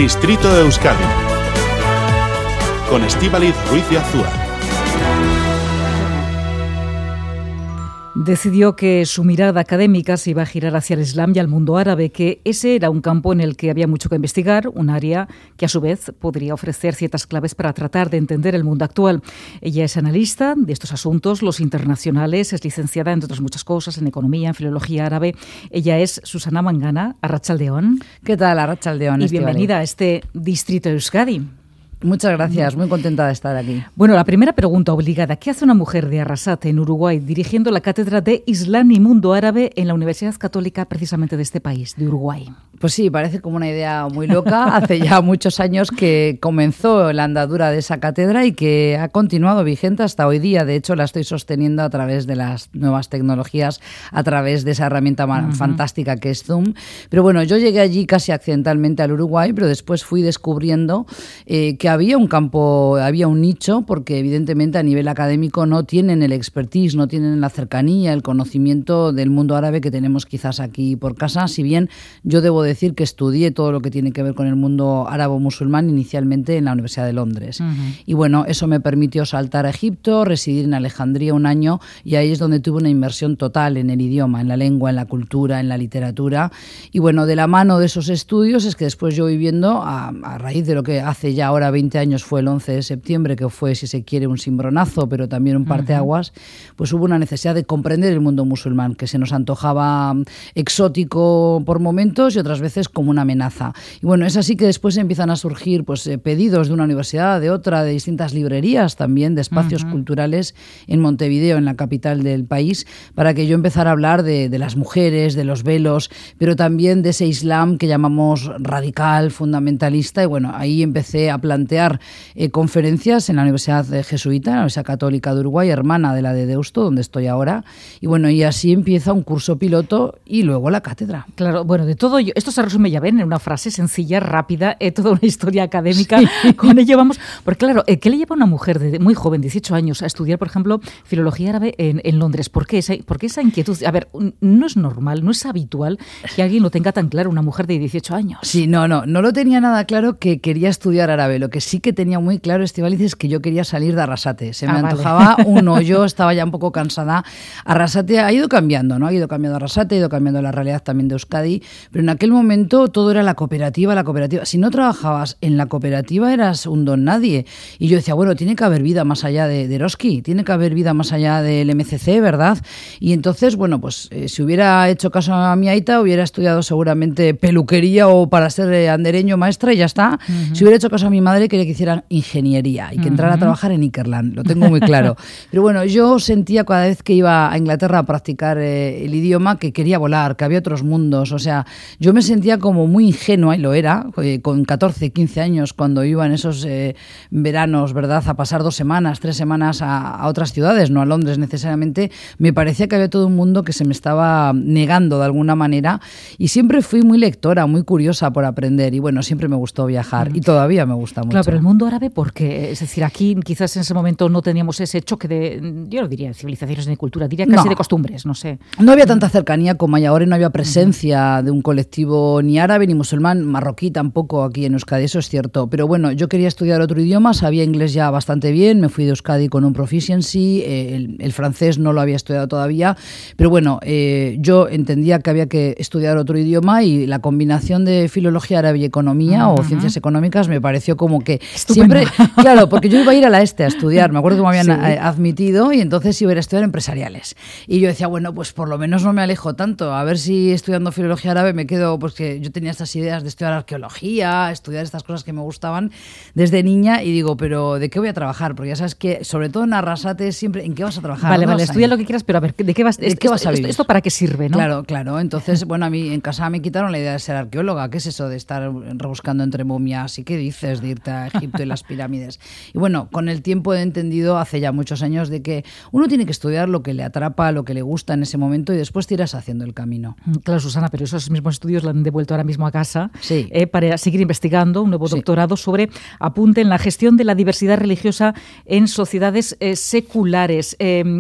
Distrito Euskadi con Estíbaliz Ruiz de Azúa. Decidió que su mirada académica se iba a girar hacia el Islam y al mundo árabe, que ese era un campo en el que había mucho que investigar, un área que a su vez podría ofrecer ciertas claves para tratar de entender el mundo actual. Ella es analista de estos asuntos, los internacionales, es licenciada, entre otras muchas cosas, en economía, en filología árabe. Ella es Susana Mangana, Arratsaldeon. ¿Qué tal, Arratsaldeon? Y bienvenida a este Distrito Euskadi. Muchas gracias, muy contenta de estar aquí. Bueno, la primera pregunta obligada. ¿Qué hace una mujer de Arrasate, en Uruguay, dirigiendo la cátedra de Islam y Mundo Árabe en la Universidad Católica precisamente de este país, de Uruguay? Pues sí, parece como una idea muy loca. Hace ya muchos años que comenzó la andadura de esa cátedra y que ha continuado vigente hasta hoy día. De hecho, la estoy sosteniendo a través de las nuevas tecnologías, a través de esa herramienta fantástica que es Zoom. Pero bueno, yo llegué allí casi accidentalmente al Uruguay, pero después fui descubriendo que había un campo, había un nicho, porque evidentemente a nivel académico no tienen el expertise, no tienen la cercanía, el conocimiento del mundo árabe que tenemos quizás aquí por casa, si bien yo debo decir que estudié todo lo que tiene que ver con el mundo árabo-musulmán inicialmente en la Universidad de Londres. Y bueno, eso me permitió saltar a Egipto, residir en Alejandría un año, y ahí es donde tuve una inmersión total en el idioma, en la lengua, en la cultura, en la literatura. Y bueno, de la mano de esos estudios es que después yo viviendo, a raíz de lo que hace ya ahora 20 años fue el 11 de septiembre, que fue, si se quiere, un cimbronazo, pero también un parteaguas, pues hubo una necesidad de comprender el mundo musulmán, que se nos antojaba exótico por momentos y otras veces como una amenaza. Y bueno, es así que después empiezan a surgir pues pedidos de una universidad, de otra, de distintas librerías también, de espacios culturales en Montevideo, en la capital del país, para que yo empezara a hablar de las mujeres, de los velos, pero también de ese Islam que llamamos radical, fundamentalista. Y bueno, ahí empecé a plantear conferencias en la Universidad Jesuita, la Universidad Católica de Uruguay, hermana de la de Deusto, donde estoy ahora. Y bueno, y así empieza un curso piloto y luego la cátedra. Claro, bueno, de todo esto se resume, ya ven, en una frase sencilla, rápida, toda una historia académica. Sí. Con ello vamos, porque claro, ¿qué le lleva a una mujer muy joven, 18 años, a estudiar, por ejemplo, filología árabe en Londres? ¿Por qué esa inquietud? A ver, no es normal, no es habitual que alguien lo tenga tan claro, una mujer de 18 años. Sí, no lo tenía nada claro que quería estudiar árabe. Lo que sí que tenía muy claro, Estíbaliz, es que yo quería salir de Arrasate. Se me antojaba un hoyo, estaba ya un poco cansada. Arrasate ha ido cambiando, ¿no? Ha ido cambiando Arrasate, ha ido cambiando la realidad también de Euskadi, pero en aquel momento todo era la cooperativa. Si no trabajabas en la cooperativa eras un don nadie. Y yo decía, bueno, tiene que haber vida más allá de Eroski, tiene que haber vida más allá del MCC, ¿verdad? Y entonces, bueno, pues si hubiera hecho caso a mi aita, hubiera estudiado seguramente peluquería o para ser andereño maestra y ya está. Si hubiera hecho caso a mi madre, quería que hicieran ingeniería y que entrara a trabajar en Ikerland, lo tengo muy claro. Pero bueno, yo sentía cada vez que iba a Inglaterra a practicar el idioma que quería volar, que había otros mundos. O sea, yo me sentía como muy ingenua, y lo era, con 14, 15 años, cuando iba en esos veranos, ¿verdad?, a pasar 2 semanas, 3 semanas a otras ciudades, no a Londres necesariamente. Me parecía que había todo un mundo que se me estaba negando de alguna manera, y siempre fui muy lectora, muy curiosa por aprender, y bueno, siempre me gustó viajar, y todavía me gusta mucho. Claro, pero el mundo árabe, porque, es decir, aquí quizás en ese momento no teníamos ese choque de, yo no diría de civilizaciones ni de cultura, diría casi de costumbres, no sé. No había tanta cercanía como hay ahora, y no había presencia de un colectivo ni árabe ni musulmán, marroquí tampoco aquí en Euskadi, eso es cierto. Pero bueno, yo quería estudiar otro idioma, sabía inglés ya bastante bien, me fui de Euskadi con un proficiency, el francés no lo había estudiado todavía, pero bueno, yo entendía que había que estudiar otro idioma, y la combinación de filología árabe y economía o ciencias económicas me pareció como que estupendo. Siempre, claro, porque yo iba a ir a la a estudiar, me acuerdo que me habían admitido, y entonces iba a ir a estudiar empresariales. Y yo decía, bueno, pues por lo menos no me alejo tanto, a ver si estudiando filología árabe me quedo, pues que yo tenía estas ideas de estudiar arqueología, estudiar estas cosas que me gustaban desde niña, y digo, pero ¿de qué voy a trabajar? Porque ya sabes que, sobre todo en Arrasate, siempre, ¿en qué vas a trabajar? Vale, estudia lo que quieras, pero a ver, ¿de qué vas a vivir? ¿Esto para qué sirve, no? Claro. Entonces, bueno, a mí en casa me quitaron la idea de ser arqueóloga. ¿Qué es eso de estar rebuscando entre momias? ¿Y qué dices de irte a Egipto y las pirámides? Y bueno, con el tiempo he entendido, hace ya muchos años, de que uno tiene que estudiar lo que le atrapa, lo que le gusta en ese momento, y después te irás haciendo el camino. Claro, Susana, pero esos mismos estudios lo han devuelto ahora mismo a casa, sí, para seguir investigando un nuevo doctorado sobre apunte en la gestión de la diversidad religiosa en sociedades seculares.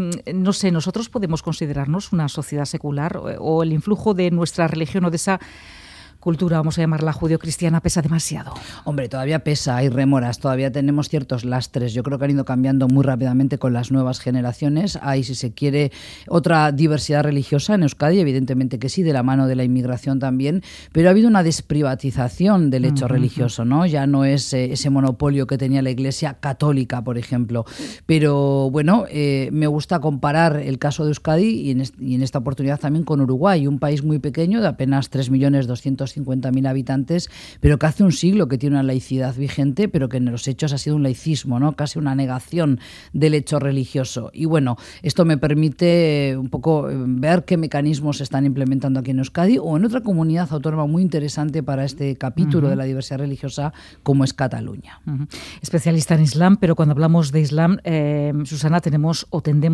No sé, ¿nosotros podemos considerarnos una sociedad secular o el influjo de nuestra religión o de esa cultura, vamos a llamarla judeocristiana, pesa demasiado? Hombre, todavía pesa, hay rémoras, todavía tenemos ciertos lastres. Yo creo que han ido cambiando muy rápidamente con las nuevas generaciones. Hay, si se quiere, otra diversidad religiosa en Euskadi, evidentemente que sí, de la mano de la inmigración también, pero ha habido una desprivatización del hecho religioso, ¿no? Ya no es ese monopolio que tenía la Iglesia católica, por ejemplo. Pero bueno, me gusta comparar el caso de Euskadi y en esta oportunidad también con Uruguay, un país muy pequeño de apenas 3.250.000 habitantes, pero que hace un siglo que tiene una laicidad vigente, pero que en los hechos ha sido un laicismo, ¿no? Casi una negación del hecho religioso. Y bueno, esto me permite un poco ver qué mecanismos se están implementando aquí en Euskadi o en otra comunidad autónoma muy interesante para este capítulo de la diversidad religiosa como es Cataluña. Especialista en Islam, pero cuando hablamos de Islam, Susana, tendemos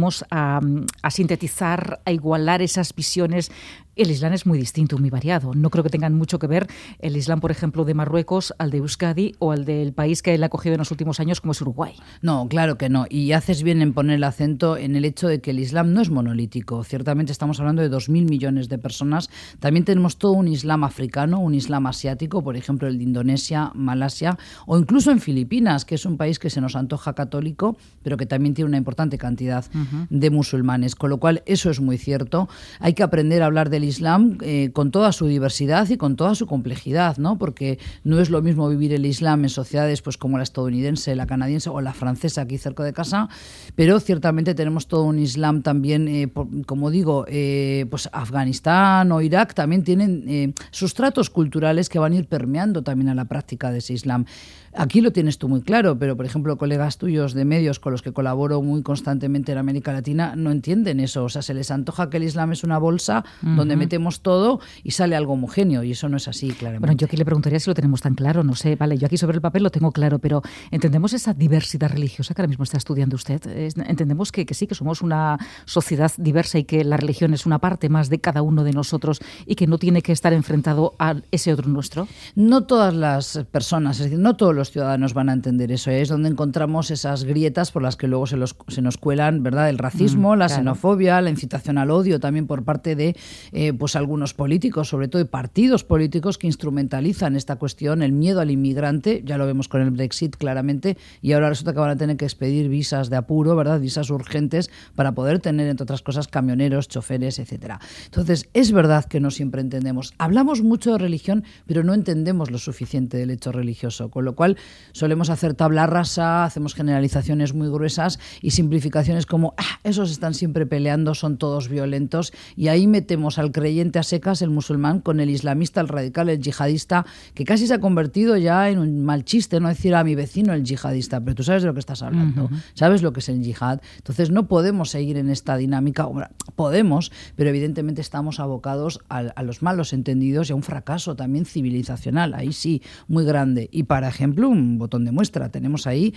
a sintetizar, a igualar esas visiones. El Islam es muy distinto, muy variado. No creo que tengan mucho que ver el Islam, por ejemplo, de Marruecos al de Euskadi o al del país que él ha cogido en los últimos años, como es Uruguay. No, claro que no. Y haces bien en poner el acento en el hecho de que el Islam no es monolítico. Ciertamente estamos hablando de 2.000 millones de personas. También tenemos todo un Islam africano, un Islam asiático, por ejemplo, el de Indonesia, Malasia o incluso en Filipinas, que es un país que se nos antoja católico, pero que también tiene una importante cantidad de musulmanes. Con lo cual, eso es muy cierto. Hay que aprender a hablar del Islam con toda su diversidad y con toda su complejidad, ¿no? Porque no es lo mismo vivir el Islam en sociedades pues como la estadounidense, la canadiense o la francesa aquí cerca de casa, pero ciertamente tenemos todo un Islam también, como digo, pues Afganistán o Irak también tienen sustratos culturales que van a ir permeando también a la práctica de ese Islam. Aquí lo tienes tú muy claro, pero por ejemplo colegas tuyos de medios con los que colaboro muy constantemente en América Latina no entienden eso. O sea, se les antoja que el Islam es una bolsa donde metemos todo y sale algo homogéneo, y eso no es así, claramente. Bueno, yo aquí le preguntaría si lo tenemos tan claro, no sé, vale, yo aquí sobre el papel lo tengo claro, pero ¿entendemos esa diversidad religiosa que ahora mismo está estudiando usted? ¿Entendemos que sí, que somos una sociedad diversa y que la religión es una parte más de cada uno de nosotros y que no tiene que estar enfrentado a ese otro nuestro? No todas las personas, es decir, no todos los ciudadanos van a entender eso. Es donde encontramos esas grietas por las que luego se nos cuelan, ¿verdad? El racismo, la xenofobia, la incitación al odio también por parte de pues algunos políticos, sobre todo de partidos políticos que instrumentalizan esta cuestión, el miedo al inmigrante, ya lo vemos con el Brexit claramente, y ahora resulta que van a tener que expedir visas de apuro, ¿verdad? Visas urgentes para poder tener, entre otras cosas, camioneros, choferes, etcétera. Entonces, es verdad que no siempre entendemos. Hablamos mucho de religión, pero no entendemos lo suficiente del hecho religioso, con lo cual solemos hacer tabla rasa, hacemos generalizaciones muy gruesas y simplificaciones como esos están siempre peleando, son todos violentos, y ahí metemos al creyente a secas, el musulmán, con el islamista, el radical, el yihadista, que casi se ha convertido ya en un mal chiste, no decir a mi vecino el yihadista, pero tú sabes de lo que estás hablando, sabes lo que es el yihad. Entonces no podemos seguir en esta dinámica, podemos, pero evidentemente estamos abocados a los malos entendidos y a un fracaso también civilizacional, ahí sí, muy grande. Y por ejemplo, un botón de muestra, tenemos ahí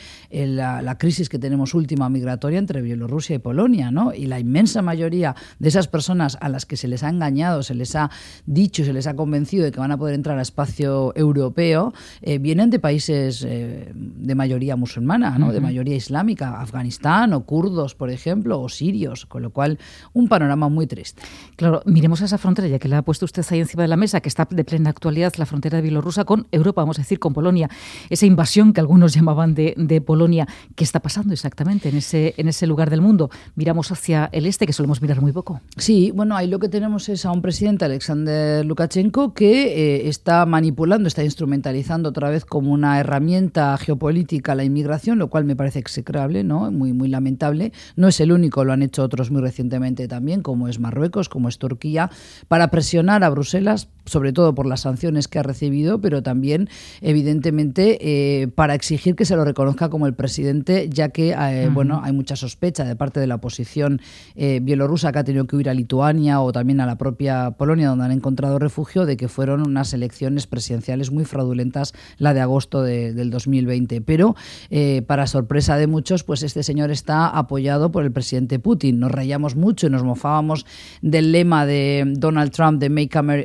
la crisis que tenemos última migratoria entre Bielorrusia y Polonia, ¿no? Y la inmensa mayoría de esas personas a las que se les ha engañado, se les ha dicho, se les ha convencido de que van a poder entrar al espacio europeo, vienen de países de mayoría musulmana, ¿no? De mayoría islámica, Afganistán o kurdos, por ejemplo, o sirios, con lo cual un panorama muy triste. Claro, miremos a esa frontera, ya que la ha puesto usted ahí encima de la mesa, que está de plena actualidad, la frontera de Bielorrusia con Europa, vamos a decir, con Polonia. Esa invasión que algunos llamaban de Polonia, ¿qué está pasando exactamente en ese lugar del mundo? Miramos hacia el este, que solemos mirar muy poco. Sí, bueno, ahí lo que tenemos es a un presidente, Alexander Lukashenko, que está manipulando, está instrumentalizando otra vez como una herramienta geopolítica la inmigración, lo cual me parece execrable, ¿no? Muy, muy lamentable. No es el único, lo han hecho otros muy recientemente también, como es Marruecos, como es Turquía, para presionar a Bruselas, sobre todo por las sanciones que ha recibido, pero también, evidentemente, para exigir que se lo reconozca como el presidente, ya que bueno, hay mucha sospecha de parte de la oposición bielorrusa, que ha tenido que huir a Lituania o también a la propia Polonia, donde han encontrado refugio, de que fueron unas elecciones presidenciales muy fraudulentas, la de agosto del 2020. Pero, para sorpresa de muchos, pues este señor está apoyado por el presidente Putin. Nos reíamos mucho y nos mofábamos del lema de Donald Trump de Make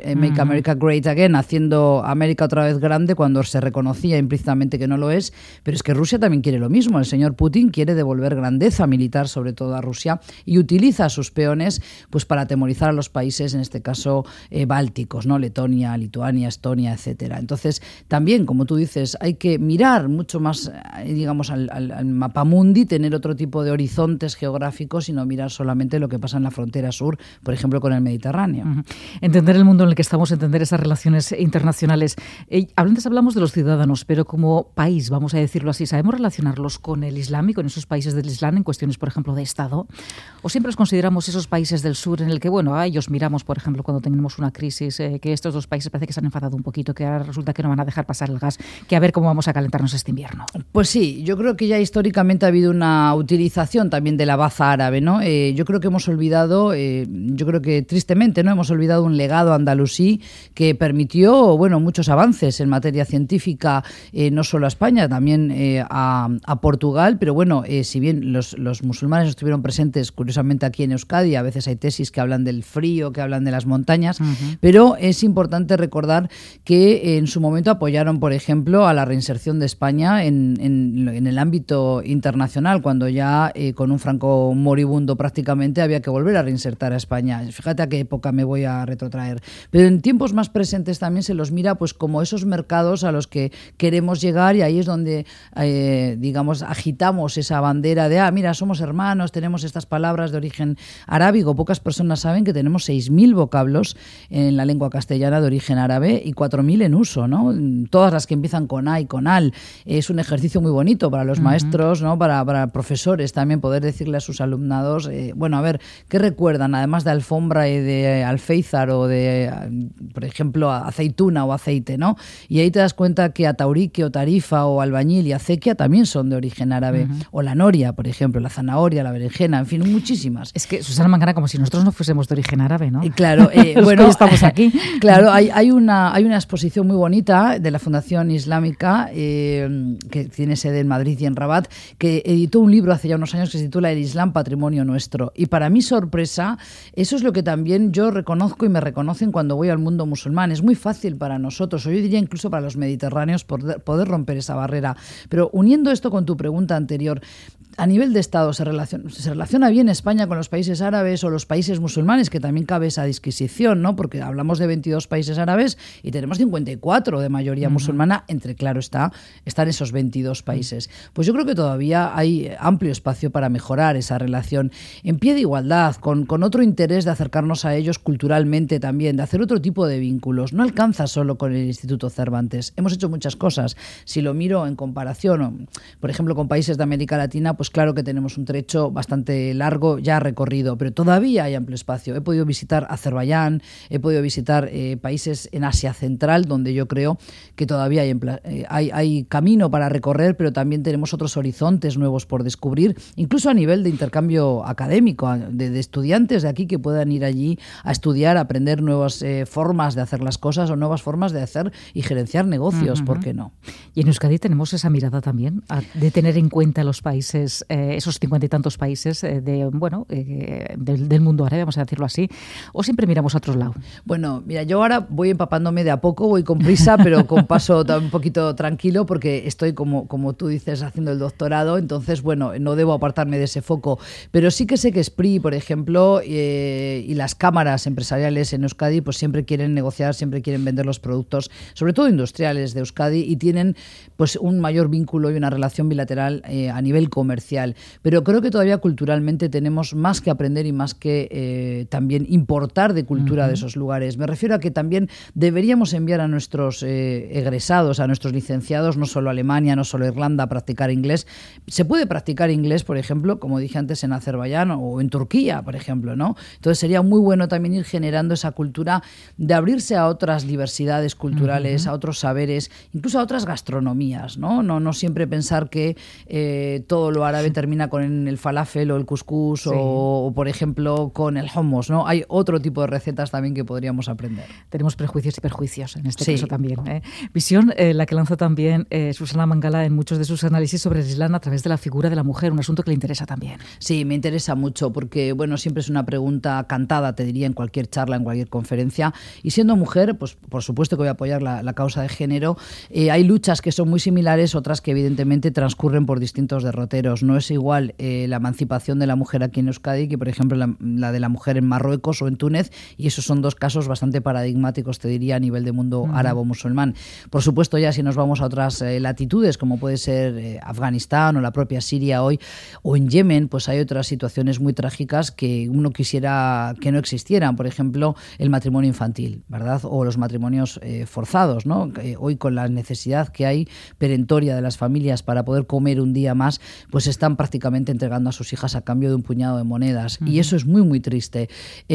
America Great Again, haciendo América otra vez grande cuando se reconocía implícitamente que no lo es, pero es que Rusia también quiere lo mismo. El señor Putin quiere devolver grandeza militar, sobre todo a Rusia, y utiliza a sus peones pues para atemorizar a los países, en este caso bálticos, ¿no? Letonia, Lituania, Estonia, etcétera. Entonces, también, como tú dices, hay que mirar mucho más, digamos, al mapamundi, tener otro tipo de horizontes geográficos y no mirar solamente lo que pasa en la frontera sur, por ejemplo, con el Mediterráneo. Entender el mundo en el que estamos, entender esas relaciones internacionales. Antes hablamos de los ciudadanos, pero como país, vamos a decirlo así, ¿sabemos relacionarlos con el Islam y con esos países del Islam en cuestiones, por ejemplo, de Estado? ¿O siempre los consideramos esos países del sur en el que, bueno, a ellos miramos, por ejemplo, cuando tenemos una crisis, que estos dos países parece que se han enfadado un poquito, que ahora resulta que no van a dejar pasar el gas, que a ver cómo vamos a calentarnos este invierno? Pues sí, yo creo que ya históricamente ha habido una utilización también de la baza árabe, ¿no? Yo creo que hemos olvidado, yo creo que tristemente, ¿no? Hemos olvidado un legado andalusí que permitió, bueno, muchos avances en materia científica, no solo a España, también a Portugal, pero bueno, si bien los musulmanes estuvieron presentes, curiosamente aquí en Euskadi, a veces hay tesis que hablan del frío, que hablan de las montañas, pero es importante recordar que en su momento apoyaron, por ejemplo, a la reinserción de España en el ámbito internacional, cuando ya con un Franco moribundo prácticamente había que volver a reinsertar a España. Fíjate a qué época me voy a retrotraer. Pero en tiempos más presentes también se los mira pues como esos mercados a los que queremos llegar, y ahí es donde, digamos, agitamos esa bandera de, mira, somos hermanos, tenemos estas palabras de origen arábigo. Pocas personas saben que tenemos 6.000 vocablos en la lengua castellana de origen árabe y 4.000 en uso, ¿no? Todas las que empiezan con A y con al. Es un ejercicio muy bonito para los maestros, ¿no? Para profesores también, poder decirle a sus alumnados, bueno, a ver, ¿qué recuerdan? Además de alfombra y de alféizar o de, por ejemplo, aceituna o aceite, ¿no? Y ahí te das cuenta que ataurique o tarifa o albañil y acequia también son de origen árabe. O la noria, por ejemplo, la zanahoria, la berenjena, en fin, muchísimas. Es que, Susana Mangana, como si nosotros no fuésemos de origen árabe, ¿no? Claro, bueno, estamos aquí. Claro, hay una exposición muy bonita de la Fundación Islámica que tiene sede en Madrid y en Rabat, que editó un libro hace ya unos años que se titula El Islam, Patrimonio Nuestro. Y para mi sorpresa, eso es lo que también yo reconozco y me reconocen cuando voy al mundo musulmán. Es muy fácil para nosotros, o yo diría incluso para los mediterráneos, poder romper esa barrera. Pero uniendo esto con tu pregunta anterior, a nivel de Estado, ¿se relaciona bien España con los países árabes o los países musulmanes? Que también cabe esa disquisición, ¿no? Porque hablamos de 22 países árabes y tenemos 54 de mayoría musulmana, claro están esos 22 países. Pues yo creo que todavía hay amplio espacio para mejorar esa relación en pie de igualdad, con otro interés de acercarnos a ellos culturalmente también, de hacer otro tipo de vínculos. No alcanza solo con el Instituto Cervantes. Hemos hecho muchas cosas. Si lo miro en comparación, por ejemplo, con países de América Latina, pues claro que tenemos un trecho bastante largo ya recorrido, pero todavía hay amplio espacio. He podido visitar Azerbaiyán, he podido visitar países en Asia Central, donde yo creo que todavía hay camino para recorrer, pero también tenemos otros horizontes nuevos por descubrir, incluso a nivel de intercambio académico, de estudiantes de aquí que puedan ir allí a estudiar, a aprender nuevas formas de hacer las cosas o nuevas formas de hacer y gerenciar negocios, ¿por qué no? Y en Euskadi tenemos esa mirada también, de tener en cuenta los países, esos 50 y tantos países del mundo árabe, vamos a decirlo así, o siempre miramos a otro lado. Bueno, mira, yo ahora voy empapándome de a poco, voy con prisa, pero con paso un poquito tranquilo, porque estoy, como tú dices, haciendo el doctorado, entonces, bueno, no debo apartarme de ese foco, pero sí que sé que SPRI, por ejemplo, y las cámaras empresariales en Euskadi, pues siempre quieren negociar, siempre quieren vender los productos, sobre todo industriales de Euskadi, y tienen pues un mayor vínculo y una relación bilateral a nivel comercial. Pero creo que todavía culturalmente tenemos más que aprender y más que también importar de cultura de esos lugares. Me refiero a que también deberíamos enviar a nuestros egresados, a nuestros licenciados, no solo a Alemania, no solo a Irlanda, a practicar inglés. Se puede practicar inglés, por ejemplo, como dije antes, en Azerbaiyán o en Turquía, por ejemplo, ¿no? Entonces sería muy bueno también ir generando esa cultura de abrirse a otras diversidades culturales, a otros saberes, incluso a otras gastronomías, ¿no? No siempre pensar que todo lo árabe termina con el falafel o el couscous, sí, o, por ejemplo, con el hummus, ¿no? Hay otro tipo de recetas también que podríamos aprender. Tenemos prejuicios y perjuicios en este caso también. Visión, la que lanza también Susana Mangala en muchos de sus análisis sobre el Islam a través de la figura de la mujer, un asunto que le interesa también. Sí, me interesa mucho porque, bueno, siempre es una pregunta cantada, te diría, en cualquier charla, en cualquier conferencia, Y siendo mujer, pues por supuesto que voy a apoyar la causa de género. Hay luchas que son muy similares, otras que evidentemente transcurren por distintos derroteros. No es igual la emancipación de la mujer aquí en Euskadi que, por ejemplo, la de la mujer en Marruecos o en Túnez, y esos son dos casos bastante paradigmáticos, te diría, a nivel de mundo árabo-musulmán. Por supuesto, ya si nos vamos a otras latitudes, como puede ser Afganistán o la propia Siria hoy, o en Yemen, pues hay otras situaciones muy trágicas que uno quisiera que no existieran. Por ejemplo, el matrimonio infantil, ¿verdad? O los matrimonios forzados, ¿no? Hoy, con la necesidad que hay perentoria de las familias para poder comer un día más, pues están prácticamente entregando a sus hijas a cambio de un puñado de monedas. Y eso es muy, muy triste.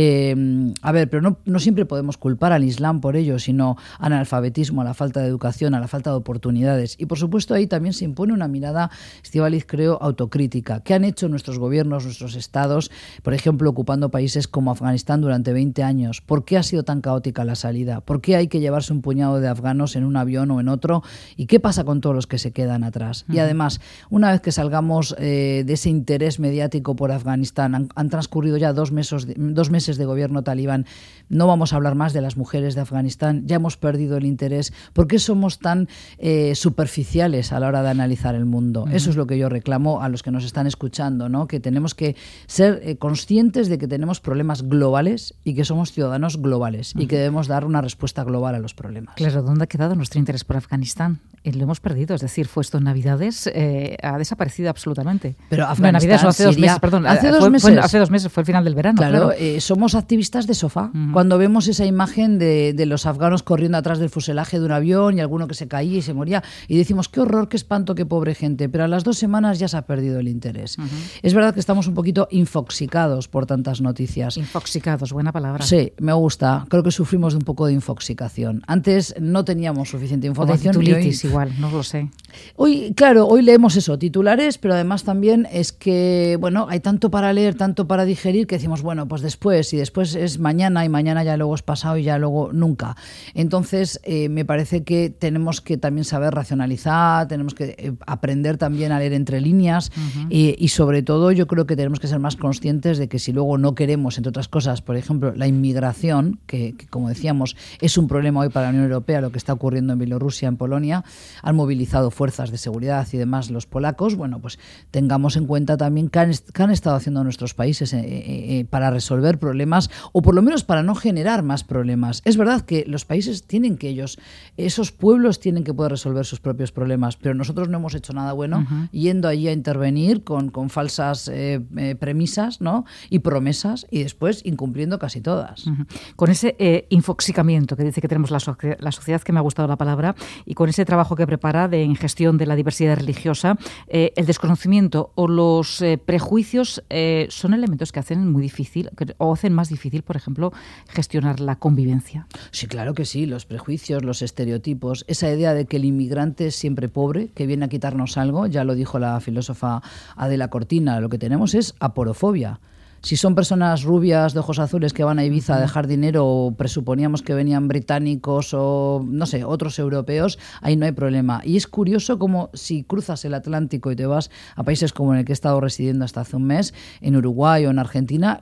Pero no siempre podemos culpar al Islam por ello, sino al analfabetismo, a la falta de educación, a la falta de oportunidades. Y por supuesto ahí también se impone una mirada, Estíbaliz, creo, autocrítica. ¿Qué han hecho nuestros gobiernos, nuestros estados, por ejemplo, ocupando países como Afganistán durante 20 años? ¿Por qué ha sido tan caótica la salida? ¿Por qué hay que llevarse un puñado de afganos en un avión o en otro? ¿Y qué pasa con todos los que se quedan atrás? Y además, una vez que salgamos de ese interés mediático por Afganistán, han transcurrido ya 2 meses de gobierno talibán, no vamos a hablar más de las mujeres de Afganistán, ya hemos perdido el interés. ¿Por qué somos tan superficiales a la hora de analizar el mundo? Eso es lo que yo reclamo a los que nos están escuchando, ¿no? Que tenemos que ser conscientes de que tenemos problemas globales y que somos ciudadanos globales y que debemos dar una respuesta global a los problemas. Claro, ¿dónde ha quedado nuestro interés por Afganistán? Lo hemos perdido, es decir, fue esto en Navidades, ha desaparecido absolutamente. Pero Afganistán, Navidades, hace 2 meses, perdón. Hace 2 meses. Hace 2 meses, fue el final del verano. Claro. Somos activistas de sofá. Cuando vemos esa imagen de los afganos corriendo atrás del fuselaje de un avión y alguno que se caía y se moría, y decimos, qué horror, qué espanto, qué pobre gente. Pero a las 2 semanas ya se ha perdido el interés. Es verdad que estamos un poquito infoxicados por tantas noticias. Infoxicados, buena palabra. Sí, me gusta. Creo que sufrimos de un poco de infoxicación. Antes no teníamos suficiente información. O de titulitis, igual, no lo sé. Hoy leemos eso, titulares, pero además también es que, bueno, hay tanto para leer, tanto para digerir, que decimos, bueno, pues después, y después es mañana, y mañana ya luego es pasado, y ya luego nunca. Entonces, me parece que tenemos que también saber racionalizar, tenemos que aprender también a leer entre líneas, y sobre todo yo creo que tenemos que ser más conscientes de que si luego no queremos, entre otras cosas, por ejemplo, la inmigración, que como decíamos, es un problema hoy para la Unión Europea, lo que está ocurriendo en Bielorrusia, en Polonia, han movilizado fuerzas de seguridad y demás los polacos, bueno, pues tengamos en cuenta también qué han estado haciendo nuestros países para resolver problemas, o por lo menos para no generar más problemas. Es verdad que los países tienen que esos pueblos tienen que poder resolver sus propios problemas, pero nosotros no hemos hecho nada bueno yendo allí a intervenir con falsas premisas, ¿no? Y promesas, y después incumpliendo casi todas. Con ese infoxicamiento que dice que tenemos la sociedad, que me ha gustado la palabra, y con ese trabajo que prepara en gestión de la diversidad religiosa, el desconocimiento o los prejuicios son elementos que hacen muy difícil, o hacen más difícil, por ejemplo, gestionar la convivencia. Sí, claro que sí, los prejuicios, los estereotipos, esa idea de que el inmigrante es siempre pobre, que viene a quitarnos algo, ya lo dijo la filósofa Adela Cortina, lo que tenemos es aporofobia. Si son personas rubias de ojos azules que van a Ibiza a dejar dinero, o presuponíamos que venían británicos o, no sé, otros europeos, ahí no hay problema. Y es curioso como si cruzas el Atlántico y te vas a países como en el que he estado residiendo hasta hace un mes, en Uruguay o en Argentina,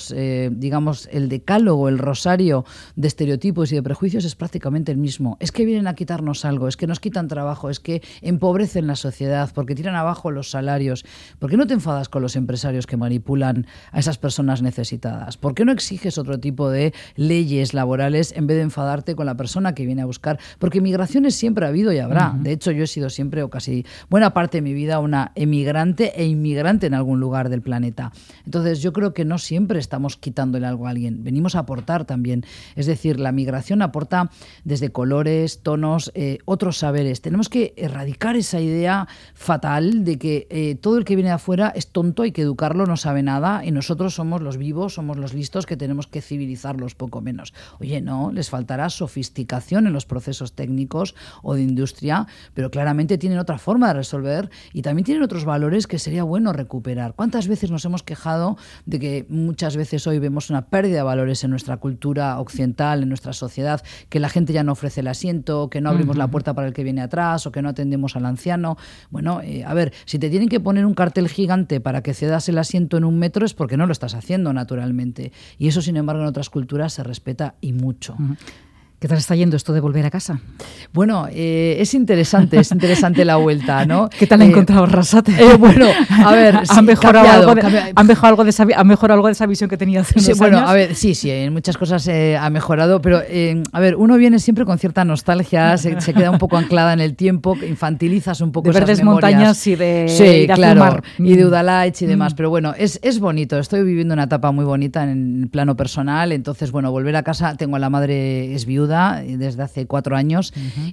el decálogo, el rosario de estereotipos y de prejuicios es prácticamente el mismo. Es que vienen a quitarnos algo, es que nos quitan trabajo, es que empobrecen la sociedad, porque tiran abajo los salarios. ¿Por qué no te enfadas con los empresarios que manipulan a esas personas necesitadas? ¿Por qué no exiges otro tipo de leyes laborales en vez de enfadarte con la persona que viene a buscar? Porque migraciones siempre ha habido y habrá. De hecho, yo he sido siempre, o casi buena parte de mi vida, una emigrante e inmigrante en algún lugar del planeta. Entonces, yo creo que no siempre estamos quitándole algo a alguien. Venimos a aportar también. Es decir, la migración aporta desde colores, tonos, otros saberes. Tenemos que erradicar esa idea fatal de que todo el que viene de afuera es tonto, hay que educarlo, no sabe nada, y nosotros somos los vivos, somos los listos, que tenemos que civilizarlos poco menos. Oye, no, les faltará sofisticación en los procesos técnicos o de industria, pero claramente tienen otra forma de resolver y también tienen otros valores que sería bueno recuperar. ¿Cuántas veces nos hemos quejado de que muchas veces hoy vemos una pérdida de valores en nuestra cultura occidental, en nuestra sociedad, que la gente ya no ofrece el asiento, que no abrimos la puerta para el que viene atrás o que no atendemos al anciano? Bueno, a ver, si te tienen que poner un cartel gigante para que cedas el asiento en 1 metro es porque no lo lo estás haciendo naturalmente. Y eso, sin embargo, en otras culturas se respeta y mucho. ¿Qué tal está yendo esto de volver a casa? Bueno, es interesante la vuelta, ¿no? ¿Qué tal ha encontrado Arrasate? Bueno, a ver, ¿Ha mejorado algo de esa visión que tenía hace unos años? A ver, sí, en muchas cosas ha mejorado, pero a ver, uno viene siempre con cierta nostalgia, se queda un poco anclada en el tiempo, infantilizas un poco de esas verdes memorias. montañas y de sí, claro, mar. Y de Udalaich y demás, pero bueno, es bonito, estoy viviendo una etapa muy bonita en el plano personal, entonces, bueno, volver a casa, tengo a la madre, es viuda desde hace 4 años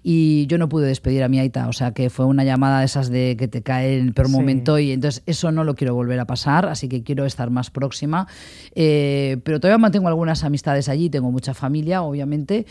y yo no pude despedir a mi aita, o sea que fue una llamada de esas de que te cae en el peor momento y entonces eso no lo quiero volver a pasar, así que quiero estar más próxima, pero todavía mantengo algunas amistades allí, tengo mucha familia obviamente,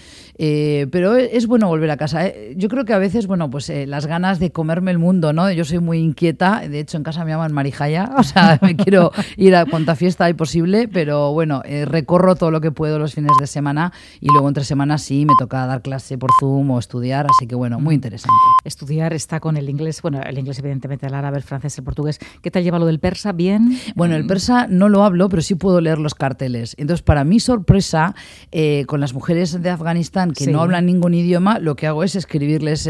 pero es bueno volver a casa. Yo creo que a veces, bueno, pues las ganas de comerme el mundo, ¿no? Yo soy muy inquieta, de hecho en casa me llaman Marijaya, o sea, me quiero ir a cuanta fiesta hay posible, pero bueno, recorro todo lo que puedo los fines de semana y luego entre semanas sí me toca dar clase por Zoom o estudiar, así que bueno, muy interesante. Estudiar está con el inglés, bueno, el inglés evidentemente, el árabe, el francés, el portugués. ¿Qué tal lleva lo del persa? ¿Bien? Bueno, el persa no lo hablo, pero sí puedo leer los carteles. Entonces, para mi sorpresa, con las mujeres de Afganistán que no hablan ningún idioma, lo que hago es escribirles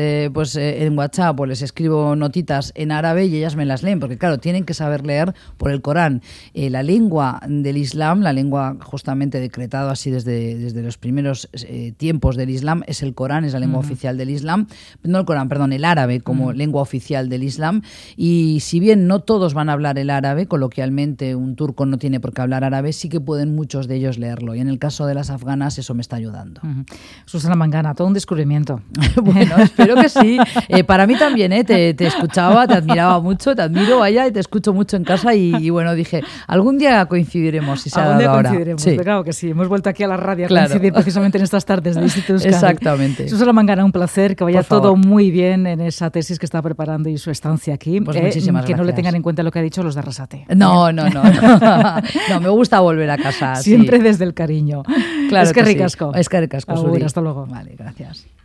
en WhatsApp o les escribo notitas en árabe y ellas me las leen, porque claro, tienen que saber leer por el Corán. La lengua del Islam, la lengua justamente decretada así desde los primeros tiempos del Islam, es el Corán, es la lengua oficial del Islam. No el Corán, perdón, el árabe como lengua oficial del Islam. Y si bien no todos van a hablar el árabe, coloquialmente un turco no tiene por qué hablar árabe, sí que pueden muchos de ellos leerlo. Y en el caso de las afganas eso me está ayudando. Susana Mangana, todo un descubrimiento. Bueno, espero que sí. Para mí también, te escuchaba, te admiraba mucho, te admiro, vaya, y te escucho mucho en casa y bueno, dije, algún día coincidiremos si se ha dado ahora. Coincidiremos, claro que sí. Hemos vuelto aquí a la radio a coincidir precisamente en estas tardes de Instituto Euskadi. Exactamente. Susana Mangana, un placer, que vaya todo muy bien en esa tesis que está preparando y su estancia aquí. Pues muchísimas que gracias. no le tengan en cuenta lo que ha dicho los de Arrasate. No, no, me gusta volver a casa. Siempre desde el cariño. Claro, es que ricasco. Es que ricasco. Hasta luego. Vale, gracias.